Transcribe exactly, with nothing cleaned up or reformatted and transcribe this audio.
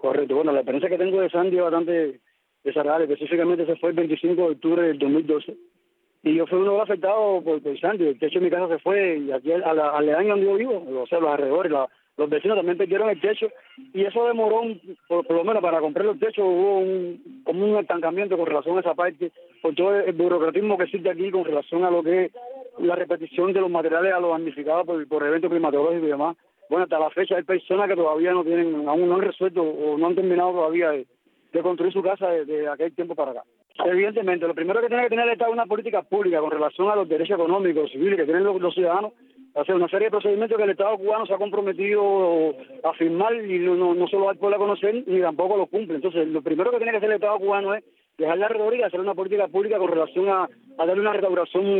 Correcto. Bueno, la experiencia que tengo de Sandy es bastante desagradable. Específicamente se fue el veinticinco de octubre del dos mil doce. Y yo fui uno de los afectados por, por Sandy. El techo de mi casa se fue y aquí al, al aledaño donde yo vivo, o sea, los alrededores, la, los vecinos también perdieron el techo. Y eso demoró, un, por, por lo menos para comprar el techo, hubo un, como un estancamiento con relación a esa parte, por todo el burocratismo que existe aquí con relación a lo que es la repetición de los materiales a los damnificados por, por eventos climatológicos y demás. Bueno, hasta la fecha hay personas que todavía no tienen, aún no han resuelto o no han terminado todavía de, de construir su casa desde de aquel tiempo para acá. Evidentemente, lo primero que tiene que tener el Estado es una política pública con relación a los derechos económicos, civiles que tienen los, los ciudadanos, hacer una serie de procedimientos que el Estado cubano se ha comprometido a firmar y no, no solo al pueblo a conocer ni tampoco lo cumple. Entonces, lo primero que tiene que hacer el Estado cubano es dejar la retórica y hacer una política pública con relación a, a darle una restauración